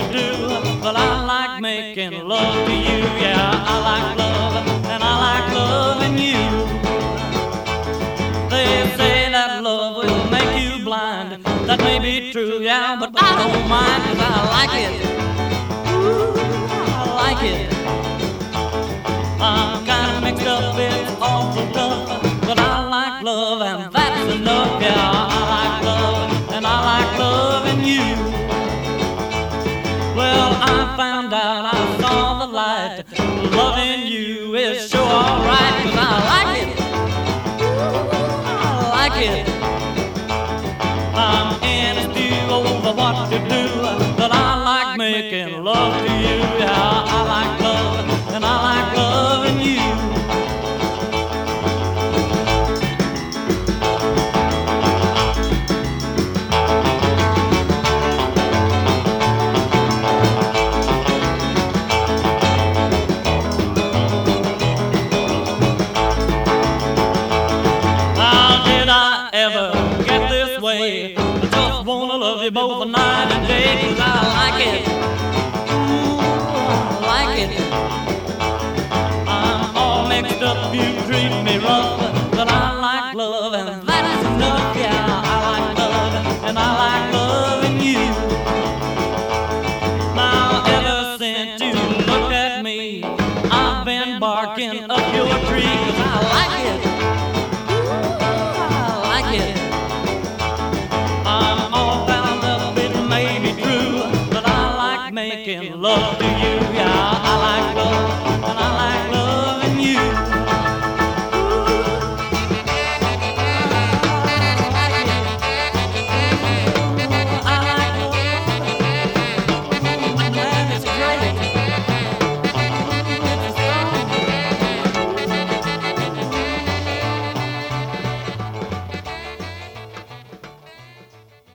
you do, but I like making love to you. Yeah, I like love, and I like loving you. They say that love will make you blind. That may be true, yeah, but I don't mind, 'cause I like it. Ooh, I like it. I'm kinda mixed up, it's awful tough, but I like love and that's enough. Yeah, I like love and I like loving you. Well, I found out, I saw the light. Loving you is sure alright, 'cause I like it. Ooh, I like it. I'm in a stew over what you do, but I like making love to you. Yeah, I like love and I like loving you. How did I ever get this way? I just wanna love you both night and day, 'cause I like it. Ooh, I like it. I'm all mixed up, you treat me rough, but I like love and that's enough. Yeah, I like love and I like loving you. Now ever since you looked at me, I've been barking up your tree, 'cause I like it. Ooh, I like it. I'm all bound up, it may be true, but I like making love to you. Yeah, I like love